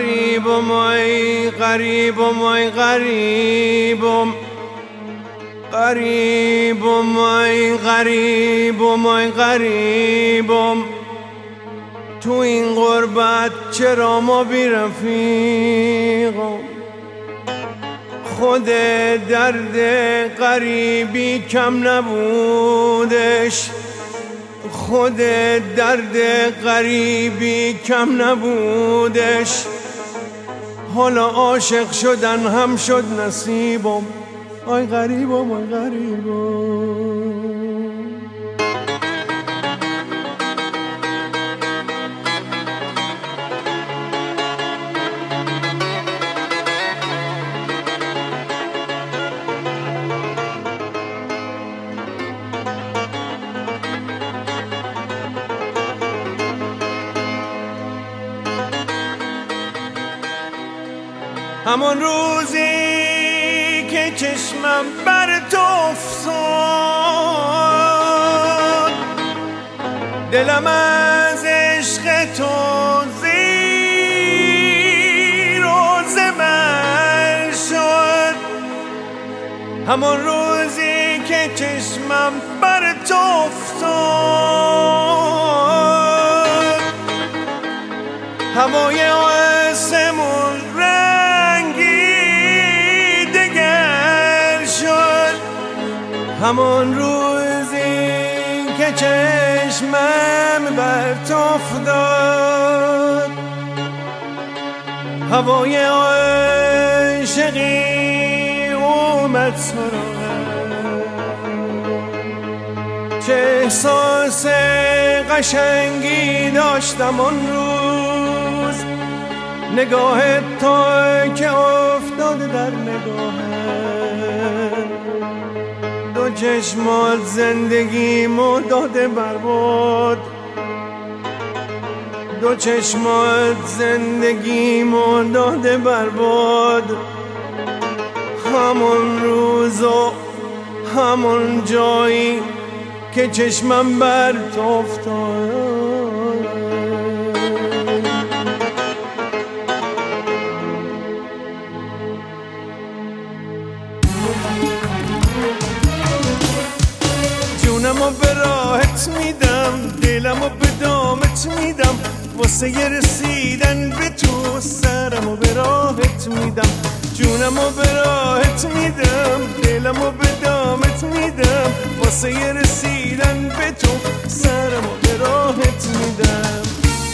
غریبم ای غریبم ای غریبم غریبم ای غریبم ای غریبم تو این غربت چرا ما بی رفیقم خود درد غریبی کم نبودش خود درد غریبی کم نبودش حالا عاشق شدن هم شد نصیبم آی غریبم آی غریبم همون روزی که چشمم بر تو افتاد دلم از عشق تو زیر و زبر شد همون روزی که چشمم بر تو افتاد هوای آسمون همون روزی که چشمم بر تو افتاد هوای عاشقی اومد سراغم چه احساس قشنگی داشتم اون روز نگاه تو که افتاده در نگاهم دو چشمات زندگیمو داده برباد دو چشمات زندگیمو داده برباد همون روز و همون جایی که چشمم بر تو افتاد جونمو به راحت میدم دلمو به دامت میدم واسه یه رسیدن به تو سرمو به راحت میدم جونمو به راحت میدم دلمو به دامت میدم واسه یه رسیدن به تو سرمو به راحت میدم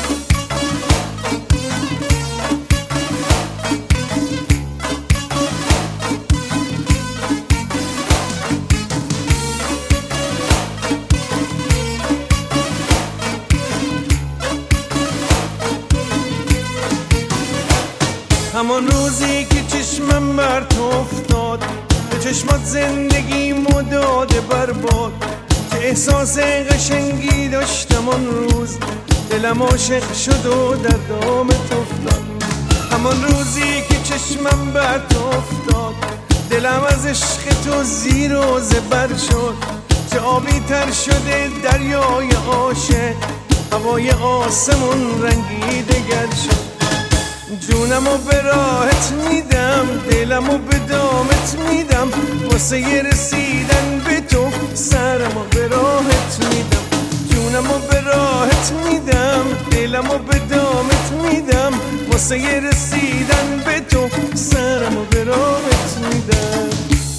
همون روزی که چشمم بر تو افتاد به چشمات زندگیمو داده برباد چه احساس قشنگی داشتم اون روز دلم عاشق شد و در دامت افتاد همون روزی که چشمم بر تو افتاد دلم از عشق تو زیر و زبر شد چه آبی تر شده دریای عاشق هوای آسمون رنگی دگر شد جونمو به راحت میدم دلمو به دامت میدم واسه یه رسیدن به تو سرمو به راحت میدم جونمو به راحت میدم دلمو به دامت میدم واسه یه رسیدن به تو سرمو به راحت میدم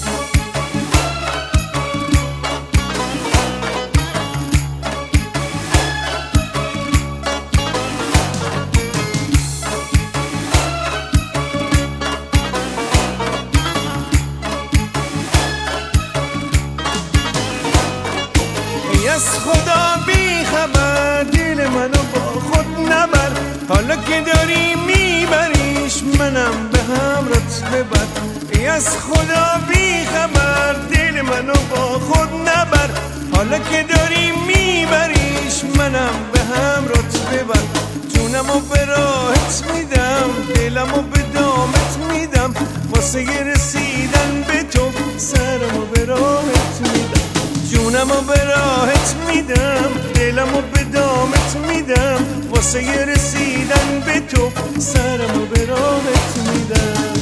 از خدا بی خبر دل منو با خود نبر حالا که داری میبریش منم به همرات ببر از خدا بی خبر دل منو با خود نبر حالا که داری میبریش منم به همرات ببر جونمو به راحت میدم دلمو به دامت میدم واسه رسیدن به تو سرمو به راحت میدم جونمو به راحت میدم، دلمو به دامت میدم، واسه رسیدن به تو سرمو به راحت میدم.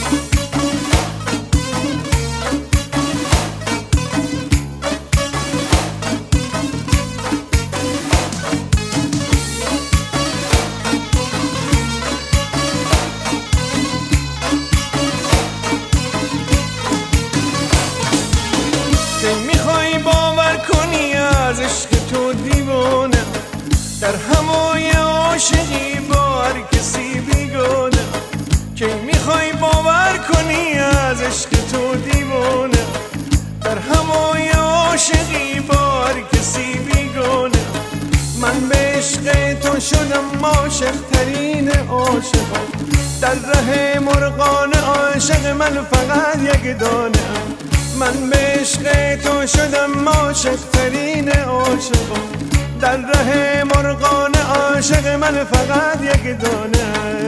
میخوای باور کنی از عشق تو دیوانه، در همای عاشقی با هر کسی بیگانه. که میخوای باور کنی از عشق تو دیوانه، در همای عاشقی با هر کسی بیگانه. من به عشق تو شدم عاشق ترین عاشقان، در ره مرغان عاشق من فقط یک دانه. من به عشق تو شدم عاشق ترین عاشقان، در ره مرغان عاشق من فقط یک دانه.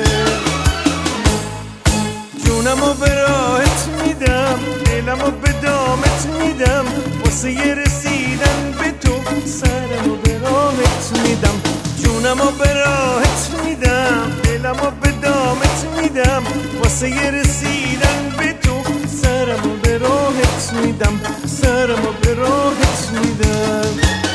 جونمو به راحت میدم، دلمو به دامت میدم، واسه رسیدن به تو سرمو به راحت میدم. جونمو به راحت میدم، دلمو به دامت میدم، واسه رسیدن به تو سرمو به راحت میدم، سرمو به راحت میدم.